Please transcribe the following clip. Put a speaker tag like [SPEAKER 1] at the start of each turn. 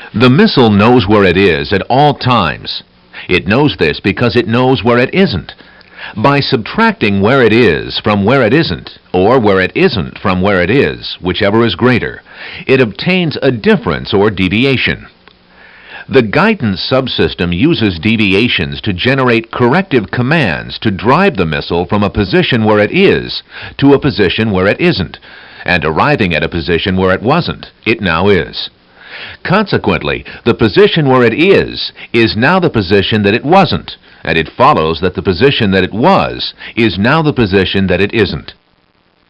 [SPEAKER 1] The missile knows where it is at all times. It knows this because it knows where it isn't. By subtracting where it is from where it isn't, or where it isn't from where it is, whichever is greater, it obtains a difference or deviation. The guidance subsystem uses deviations to generate corrective commands to drive the missile from a position where it is to a position where it isn't, and arriving at a position where it wasn't, it now is. Consequently, the position where it is now the position that it wasn't, and it follows that the position that it was is now the position that it isn't.